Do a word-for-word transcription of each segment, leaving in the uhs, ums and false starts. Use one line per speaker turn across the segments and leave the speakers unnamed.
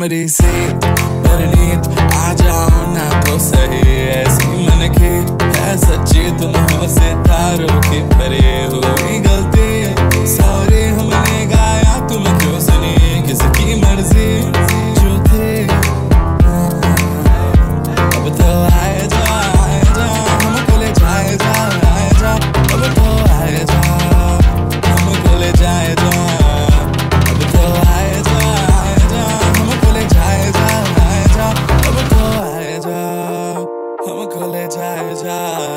हमरी से परनीत आ जाओ ना तो सही ऐसी मन की है सच्ची तुम हो सितारों की परे हुई गलती सॉरी हमने गाया तुम क्यों सुनी किसकी मर्जी जो थे अब तो आए जा आए जा हमको ले जाए जा आए जा अब तो आए जा हमको ले जाए जा अब तो आए जा आए जा हमको ले जाए जा आए जा अब तो आए जा हमको ले जाए जा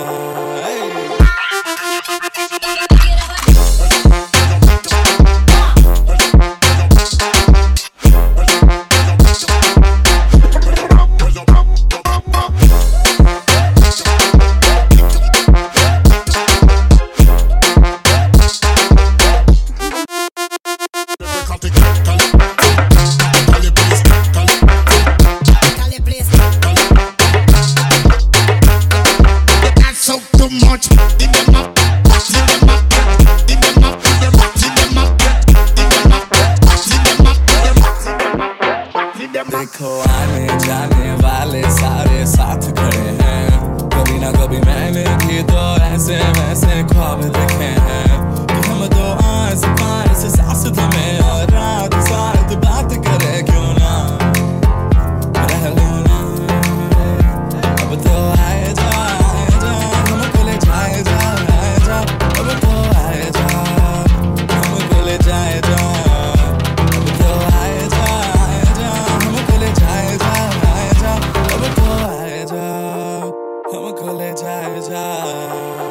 देखो आने जाने वाले सारे साथ खड़े हैं कभी ना कभी मैंने भी तो ऐसे वैसे ख्वाब देखे हैं कि हम तो आस पास सास में और रात साथ बात करे क्यों ना रह लो ना अब तो आए जा आए जा हमको ले जाए जा आए जा अब तो आए जा हमको ले जाए जा अब तो आए जा आए जा हमको ले जाए जा आए जा अब तो आए जा हमको ले जाए जा